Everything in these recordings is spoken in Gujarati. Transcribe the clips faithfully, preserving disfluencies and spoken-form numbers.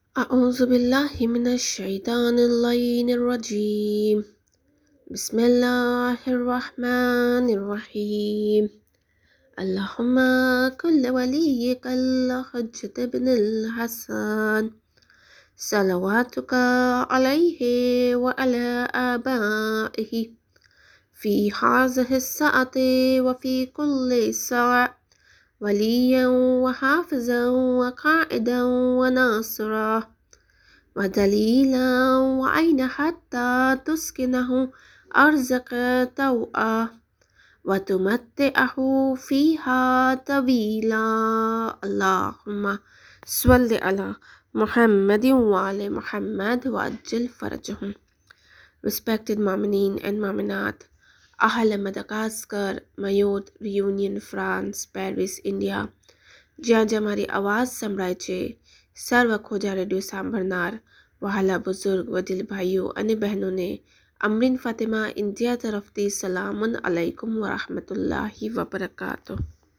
أعوذ بالله من الشيطان اللعين الرجيم بسم الله الرحمن الرحيم اللهم كل وليك الحجة بن الحسن صلواتك عليه وعلى آبائه في هذه الساعة وفي كل ساعة وليا وحافظا وقائدا وناصرا ودليلا وعين حتى تسكنه أرزق توأه وتمتعه فيها طويلا اللهم صل على محمد وعلى محمد وعجل فرجهم. Respected Mu'mineen and Mu'minat, Ahl Madagascar, Mayotte, Reunion, France, Paris, India, જ્યાં જ્યાં મારી આવાજ સંભળાય છે સર્વ ખોજા રેડિયો સાંભળનાર વહાલા બુઝુર્ગ વડીલ ભાઈઓ અને બહેનોને અમરીન ફાતિમા ઇન્ડિયા તરફથી સલામન અલૈકુમ વરહમતુલ્લાહિ વબરકાતુહ.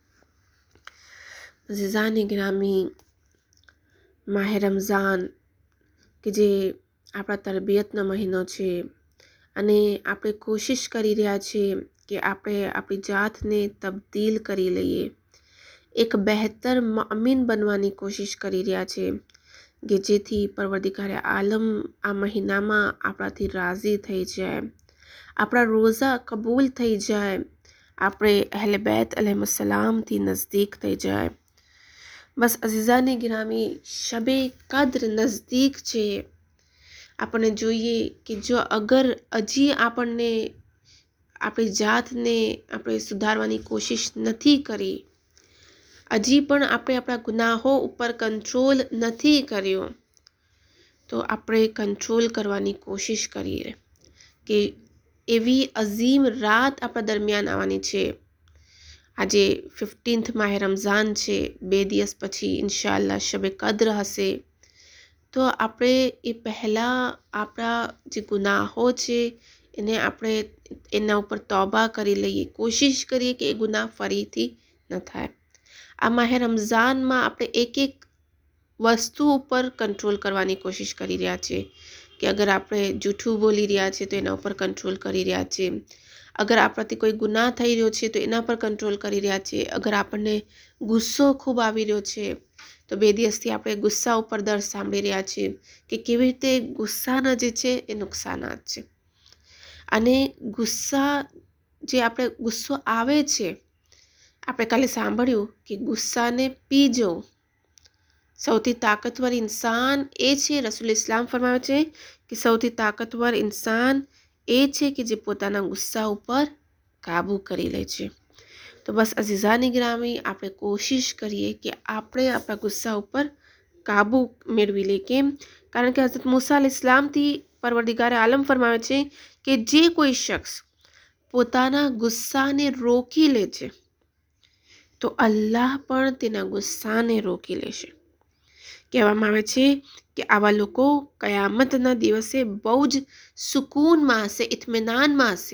અઝીઝાને ગ્રામી, માહે રમઝાન કે જે આપણા તરબિયતનો મહિનો છે અને આપણે કોશિશ કરી રહ્યા છીએ કે આપણે આપણી જાતને તબદીલ કરી લઈએ, એક બહેતર મુઅમિન બનવાની કોશિશ કરી રહ્યા છે કે જેથી પરવરદિગારે આલમ આ મહિનામાં આપણાથી રાજી થઈ જાય, આપણા રોઝા કબૂલ થઈ જાય, આપણે અહેલે બેત અલૈહિસ્સલામથી નજદીક થઈ જાય. બસ અઝીઝાને ગિરામી, શબે કદ્ર નજદીક છે. આપણને જોઈએ કે જો અગર હજી આપણને આપણી જાતને આપણે સુધારવાની કોશિશ નથી કરી, હજી પણ આપણે આપણા ગુનાહો ઉપર કંટ્રોલ નથી કર્યો, તો આપણે કંટ્રોલ કરવાની કોશિશ કરીએ કે એવી અઝીમ રાત આપણા દરમિયાન આવવાની છે. આજે ફિફ્ટીન્થ માહે રમઝાન છે, બે દિવસ પછી ઇન્શાઅલ્લાહ શબે કદ્ર હશે. તો આપણે એ પહેલાં આપણા જે ગુનાહો છે એને આપણે એના ઉપર તોબા કરી લઈએ, કોશિશ કરીએ કે એ ગુનાહ ફરીથી ન થાય. આ માહે રમઝાનમાં આપણે એક એક વસ્તુ ઉપર કંટ્રોલ કરવાની કોશિશ કરી રહ્યા છીએ કે અગર આપણે જૂઠું બોલી રહ્યા છીએ તો એના ઉપર કંટ્રોલ કરી રહ્યા છીએ, અગર આપણાથી કોઈ ગુનાહ થઈ રહ્યો છે તો એના પર કંટ્રોલ કરી રહ્યા છીએ, અગર આપણને ગુસ્સો ખૂબ આવી રહ્યો છે તો બે દિવસથી આપણે ગુસ્સા ઉપર દર સાંભળી રહ્યા છીએ કે કેવી રીતે ગુસ્સાના જે છે એ નુકસાનાત છે. અને ગુસ્સા જે આપણે ગુસ્સો આવે છે, આપણે કાલે સાંભળ્યું કે ગુસ્સાને પી જવું. સૌથી તાકતવર ઇન્સાન એ છે, રસૂલ ઇસ્લામ ફરમાવે છે કે સૌથી તાકતવર ઇન્સાન એ છે કે જે પોતાના ગુસ્સા ઉપર કાબૂ કરી લે છે. તો બસ અઝીઝાની ગ્રામી, આપણે કોશિશ કરીએ કે આપણે આપણા ગુસ્સા ઉપર કાબૂ મેળવી લઈએ. કેમ? કારણ કે હઝરત મૂસા અલૈહિ સલામથી પરવરદિગારે આલમ ફરમાવે છે કે જે કોઈ શખ્સ પોતાના ગુસ્સાને રોકી લે છે તો અલ્લાહ પણ તેના ગુસ્સાને રોકી લેશે. કહેવામાં આવે છે કે આવા લોકો કયામતના દિવસે બહુ જ સુકૂનમાં હશે, ઇત્મીનાનમાં હશે.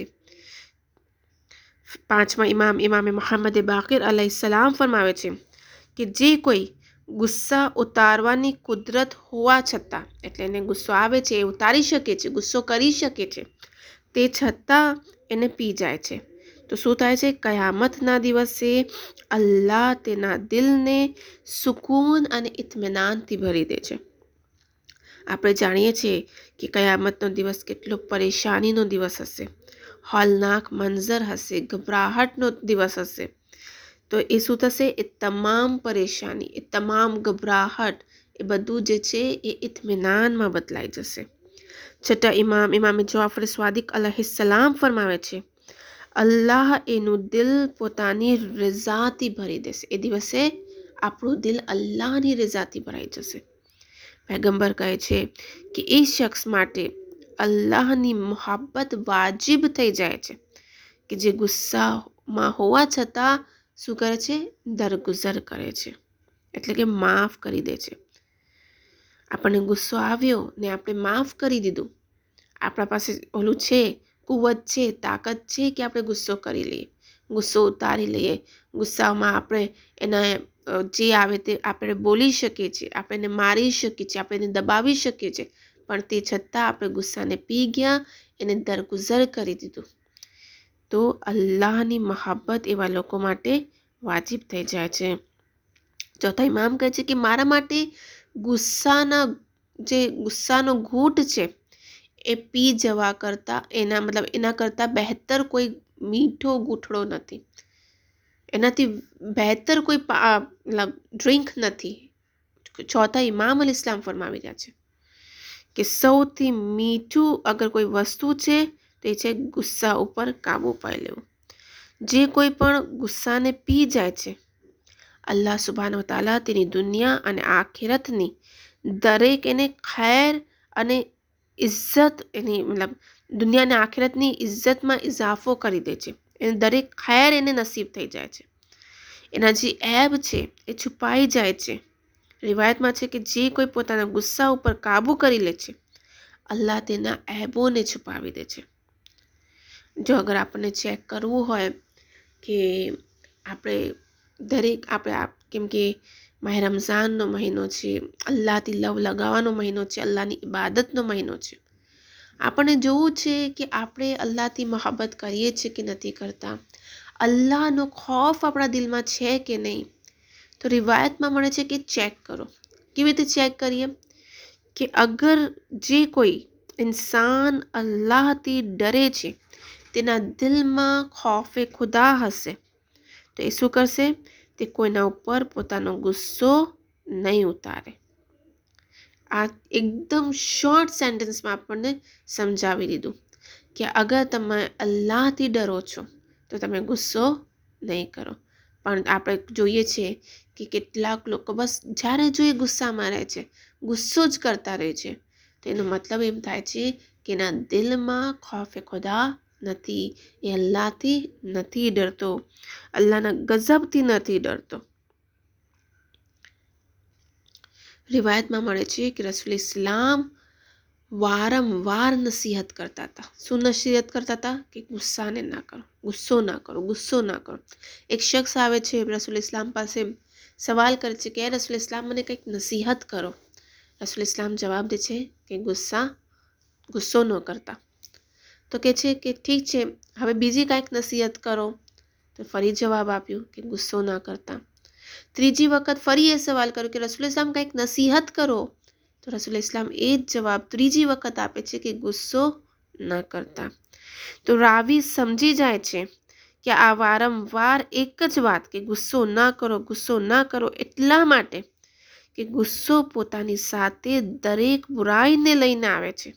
પાંચમા ઇમામ ઇમામે મુહમ્મદ બાકિર અલૈહિસ્સલામ ફરમાવે છે કે જે કોઈ ગુસ્સા ઉતારવાની કુદરત હોવા છતાં, એટલે એને ગુસ્સો આવે છે એ ઉતારી શકે છે, ગુસ્સો કરી શકે છે, તે છતાં એને પી જાય છે તો શું થાય છે? કયામતના દિવસે અલ્લાહ તેના દિલને સુકૂન અને ઇત્મીનાનથી ભરી દે છે. આપણે જાણીએ છીએ કે કયામતનો દિવસ કેટલો પરેશાનીનો દિવસ હશે, હોલનાક મંઝર હશે, ગભરાહટનો દિવસ હશે. તો એ શું થશે? એ તમામ પરેશાની, એ તમામ ગભરાહટ, એ બધું જે છે એ ઇત્મીનાનમાં બદલાઈ જશે. છઠ્ઠા ઇમામ ઇમામ જાફર સ્વાદિક અલૈહિસ્સલામ ફરમાવે છે અલ્લાહ એનું દિલ પોતાની રઝાથી ભરી દેશે. એ દિવસે આપણું દિલ અલ્લાહની રઝાથી ભરાઈ જશે. પૈગંબર કહે છે કે એ શખ્સ માટે અલ્લાહની મોહબ્બત વાજિબ થઈ જાય છે કે જે ગુસ્સામાં હોવા છતાં શું કરે છે? દરગુઝર કરે છે, એટલે કે માફ કરી દે છે. આપણને ગુસ્સો આવ્યો ને આપણે માફ કરી દીધું. આપણા પાસે ઓલું છે, કુવત છે, તાકાત છે કે આપણે ગુસ્સો કરી લઈએ, ગુસ્સો ઉતારી લઈએ, ગુસ્સામાં આપણે એના જે આવે તે આપણે બોલી શકીએ છીએ, આપણે એને મારી શકીએ છીએ, આપણે એને દબાવી શકીએ છીએ, પણ તે છતાં આપણે ગુસ્સાને પી ગયા, એને દરગુજર કરી દીધું, તો અલ્લાહની મહાબ્બત એવા લોકો માટે વાજિબ થઈ જાય છે. ચોથા ઇમામ કહે છે કે મારા માટે ગુસ્સાના જે ગુસ્સાનો ઘૂંટ છે એ પી જવા કરતાં એના મતલબ એના કરતાં બહેતર કોઈ મીઠો ગૂંઠડો નથી, એનાથી બહેતર કોઈ મતલબ ડ્રિંક નથી. ચોથા ઇમામ અલ ઇસ્લામ ફરમાવી રહ્યા છે કે સૌથી મીઠું અગર કોઈ વસ્તુ છે તે છે ગુસ્સા ઉપર કાબુ પાઈ લેવું. જે કોઈ પણ ગુસ્સાને પી જાય છે, અલ્લાહ સુબ્હાનહુ વ તઆલા તેની દુનિયા અને આખિરતની દરેક એને ખૈર અને ઇજ્જત, એની મતલબ દુનિયા અને આખિરતની ઇજ્જતમાં ઇજાફો કરી દે છે. એને દરેક ખૈર એને નસીબ થઈ જાય છે. એના જે એબ છે એ છુપાઈ જાય છે. રિવાયતમાં છે કે જે કોઈ પોતાના ગુસ્સા ઉપર કાબુ કરી લે છે, અલ્લાહ તેના એબોને છુપાવી દે છે. જો અગર આપણને ચેક કરવું હોય કે આપણે દરેક આપણે કેમ કે માહ રમઝાનનો મહિનો છે, અલ્લાહથી લવ લગાવવાનો મહિનો છે, અલ્લાહની ઇબાદતનો મહિનો છે, આપણને જોવું છે કે આપણે અલ્લાહથી મહોબ્બત કરીએ છીએ કે નથી કરતા, અલ્લાહનો ખૌફ આપણા દિલમાં છે કે નહીં. તો રિવાયતમાં મળે છે કે ચેક કરો. કેવી રીતે ચેક કરીએ કે અગર જે કોઈ ઇન્સાન અલ્લાહથી ડરે છે, તેના દિલમાં ખૌફે ખુદા હશે, તો એ શું કરશે, તે કોઈના ઉપર પોતાનો ગુસ્સો નહીં ઉતારે. આ એકદમ શોર્ટ સેન્ટેન્સમાં આપણને સમજાવી દીધું કે અગર તમે અલ્લાહથી ડરો છો તો તમે ગુસ્સો નહીં કરો. પણ આપણે જોઈએ છીએ કે કેટલાક લોકો બસ જ્યારે જોઈએ ગુસ્સામાં રહે છે, ગુસ્સો જ કરતા રહે છે. તો એનો મતલબ એમ થાય છે કે એના દિલમાં ખૌફે ખુદા નથી, એ અલ્લાહથી નથી ડરતો, અલ્લાહના ગઝબથી નથી ડરતો. રિવાયતમાં મળે છે કે રસૂલ ઇસ્લામ વારંવાર નસીહત કરતા હતા. શું નસીહત કરતા હતા? કે ગુસ્સાને ના કરો, ગુસ્સો ના કરો, ગુસ્સો ના કરો. એક શખ્સ આવે છે રસૂલ ઇસ્લામ પાસે, સવાલ કરે છે કે રસૂલ ઇસ્લામ મને કંઈક નસીહત કરો. રસૂલ ઇસ્લામ જવાબ દે છે કે ગુસ્સા ગુસ્સો ન કરતા. તો કહે છે કે ઠીક છે, હવે બીજી કાંઈક નસીહત કરો. તો ફરી જવાબ આપ્યું કે ગુસ્સો ના કરતા. ત્રીજી વખત ફરી એ સવાલ કર્યો કે રસૂલ ઇસ્લામ કંઈક નસીહત કરો. તો રસૂલ ઇસ્લામ એ જ જવાબ ત્રીજી વખત આપે છે કે ગુસ્સો ન કરતા. તો રાવી સમજી જાય છે કે આ વારંવાર એક જ વાત કે ગુસ્સો ના કરો, ગુસ્સો ના કરો એટલા માટે કે ગુસ્સો પોતાની સાથે દરેક બુરાઈને લઈને આવે છે.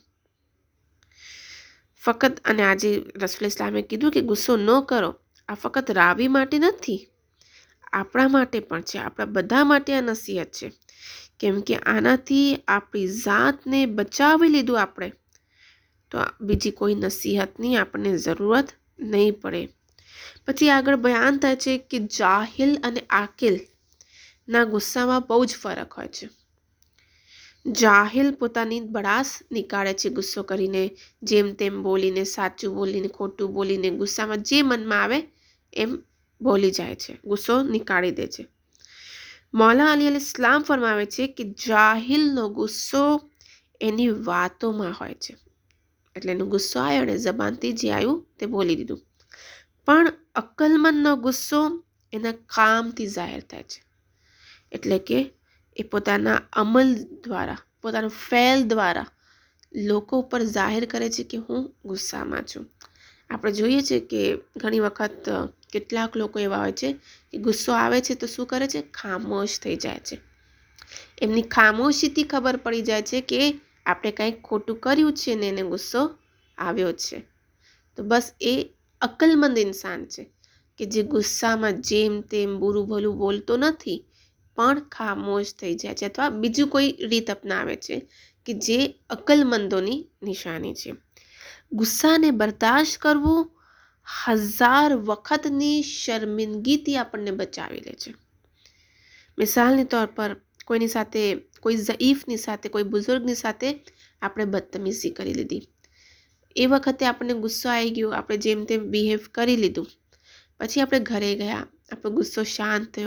ફક્ત અને આજે રસૂલ ઇસ્લામે કીધું કે ગુસ્સો ન કરો, આ ફક્ત રાવી માટે નથી, આપણા માટે પણ છે, આપણા બધા માટે આ નસીહત છે. કેમ કે આનાથી આપણી જાતને બચાવી લીધું આપણે, તો બીજી કોઈ નસીહતની આપણને જરૂરત નહીં પડે. પછી આગળ બયાન થાય છે કે જાહિલ અને આકિલ ના ગુસ્સામાં બહુ જ ફરક હોય છે. જાહિલ પોતાની બડાસ નીકાળે છે ગુસ્સો કરીને, જેમ તેમ બોલીને, સાચું બોલીને, ખોટું બોલીને, ગુસ્સામાં જે મનમાં આવે એમ બોલી જાય છે, ગુસ્સો નીકાળી દે છે. મૌલા અલી અલ ઇસ્લામ ફરમાવે છે કે જાહિલનો ગુસ્સો એની વાતોમાં હોય છે, એટલે એનો ગુસ્સો આવ્યો અને જબાનથી જે આવ્યું તે બોલી દીધું. પણ અક્કલમંદનો ગુસ્સો એના કામથી જાહેર થાય છે, એટલે કે એ પોતાના અમલ દ્વારા, પોતાના ફેલ દ્વારા લોકો ઉપર જાહેર કરે છે કે હું ગુસ્સામાં છું. આપણે જોઈએ છે કે ઘણી વખત કેટલાક લોકો એવા હોય છે કે ગુસ્સો આવે છે તો શું કરે છે, ખામોશ થઈ જાય છે. એમની ખામોશીથી ખબર પડી જાય છે કે આપણે કંઈક ખોટું કર્યું છે ને એને ગુસ્સો આવ્યો છે. તો બસ એ અક્કલમંદ ઇન્સાન છે કે જે ગુસ્સામાં જેમ તેમ બુરું ભલું બોલતો નથી, પણ ખામોશ થઈ જાય છે, અથવા બીજું કોઈ રીત અપનાવે છે કે જે અક્કલમંદોની નિશાની છે. ગુસ્સાને બર્દાશ્ત કરવું હજાર વખતની શર્મિંદગીથી આપણને બચાવી લે છે. મિસાલની તौर પર કોઈની સાથે, કોઈ ઝઈફની સાથે, કોઈ બુઝુર્ગની સાથે આપણે બદતમીઝી કરી લીધી, એ વખતે આપણને ગુસ્સો આવી ગયો, આપણે જેમ તેમ બિહેવ કરી લીધું. પછી આપણે ઘરે ગયા, આપણો ગુસ્સો શાંત થયો,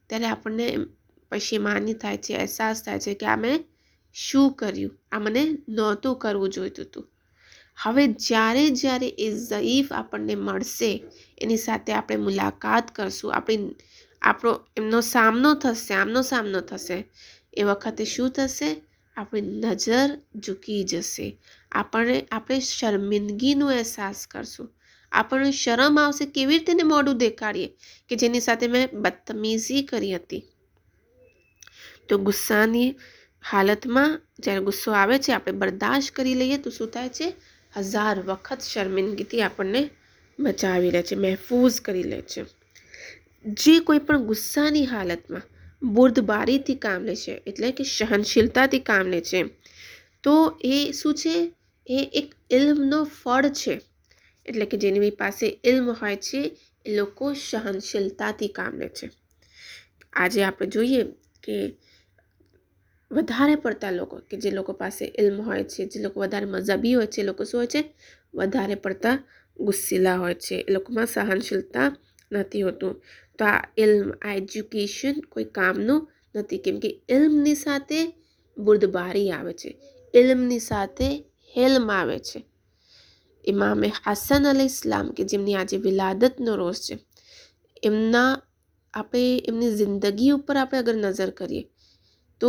ત્યારે આપણને પછીમાની થાય છે, અહેસાસ થાય છે કે આ મેં શું કર્યું, આ મને નહોતું કરવું જોઈતું હતું. હવે જ્યારે જ્યારે એ ઝઈફ આપણને મળશે, એની સાથે આપણે મુલાકાત કરશું, આપણી આપણો એમનો સામનો થશે, આમનો સામનો થશે, એ વખતે શું થશે? આપણી નજર ઝૂકી જશે, આપણે આપણે શર્મિંદગીનો અહેસાસ કરશું, આપણને શરમ આવશે. કેવી રીતે એને મોઢું દેખાડીએ કે જેની સાથે મેં બદતમીઝી કરી હતી. તો ગુસ્સાની હાલતમાં જ્યારે ગુસ્સો આવે છે, આપણે બરદાશ્ત કરી લઈએ તો શું થાય છે? હજાર વખત શર્મિંદગીથી આપણને બચાવી લે છે, મહેફૂઝ કરી લે છે. જે કોઈ પણ ગુસ્સાની હાલતમાં બુર્દબારીથી કામ લે છે, એટલે કે સહનશીલતાથી કામ લે છે, તો એ શું છે? એ એક ઇલ્મનો ફળ છે. એટલે કે જેની પાસે ઇલ્મ હોય છે એ લોકો સહનશીલતાથી કામ લે છે. આજે આપણે જોઈએ કે વધારે પડતા લોકો કે જે લોકો પાસે ઇલ્મ હોય છે, જે લોકો વધારે મઝહબી હોય છે, એ લોકો શું હોય છે? વધારે પડતા ગુસ્સીલા હોય છે, એ લોકોમાં સહનશીલતા નથી હોતું. તો આ ઇલ્મ, આ એજ્યુકેશન કોઈ કામનું નથી, કેમ કે ઇલ્મની સાથે બુર્દબારી આવે છે, ઇલ્મની સાથે હેલ્મ આવે છે. ઇમામે હસન અલૈહિસ્સલામ કે જેમની આજે વિલાદતનો રોઝ છે, એમના આપણે એમની જિંદગી ઉપર આપણે અગર નજર કરીએ તો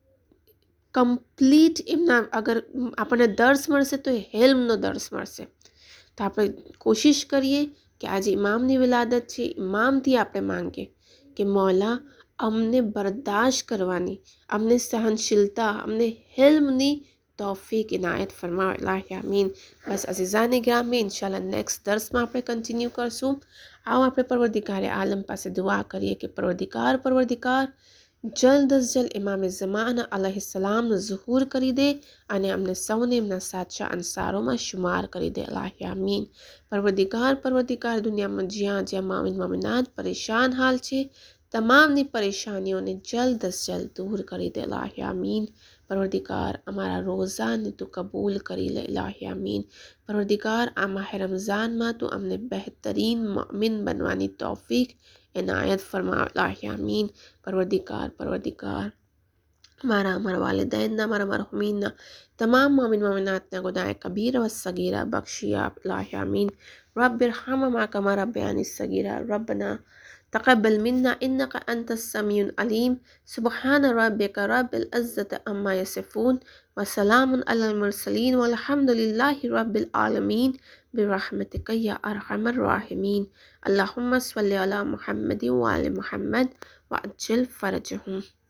કમ્પ્લીટ એમના અગર આપણને દર્શ મળશે તો એ હેલ્મનો દર્શ મળશે. તો આપણે કોશિશ કરીએ કે આજે ઇમામની વિલાદત છે, ઇમામથી આપણે માંગીએ કે મૌલા અમને બરદાશ્ત કરવાની, અમને સહનશીલતા, અમને હિલ્મની તૌફીક ઇનાયત ફરમાવે. અલ્લાહ આમીન. બસ અઝીઝાને ગ્રામી, ઇન્શાલ્લાહ નેક્સ્ટ દર્સમાં આપણે કન્ટિન્યુ કરશું. આવો આપણે પરવરદિગાર આલમ પાસે દુઆ કરીએ કે પરવરદિગાર પરવરદિગાર જલ્દ અજ જલ્દ ઇમામ ઝમાન અલૈહિસ્સલામનો ઝુહૂર કરી દે અને અમને સૌને એમના સાચા અંસારોમાં શુમાર કરી દે. અલ્લાહ આમીન. પરવરદિગાર પરવરદિગાર દુનિયામાં જ્યાં જ્યાં મામિન મામિનાત પરેશાન હાલ છે, તમામની પરેશાનીઓને જલ્દ અજ જલ્દ દૂર કરી દે. અલ્લાહ આમીન. પરવરદિગાર અમારા રોઝાને તું કબૂલ કરી લે. અલ્લાહ આમીન. પરવરદિગાર આ માહ રમઝાનમાં તું અમને બહેતરીન મોમિન બનવાની તૌફીક इनायत फरमा. अल्लाह आमीन. परवरदिगार परवरदिगार हमारा हमारा वालिदैन हमारा मरहुमीन तमाम मोमिन मोमिनात गुनाह कबीरा व सगीरा बख्शिया. अल्लाह आमीन. रब्बिरहमहुमा कमा रब्बयानी सगीरा. रब्बना तक़ब्बल मिन्ना इन्नका अंतस समीउल अलीम. सुब्हान रब्बिका रब्बिल इज़्ज़ति अम्मा यसिफून व सलामुन अलल मुरसलीन वल्हम्दुलिल्लाहि रब्बिल आलमीन बिरहमतिका या अरहमर राहिमीन. अल्लाहुम्मा सल्लि अला मुहम्मदिन व आलि मुहम्मद व अज्जिल फरजहुम.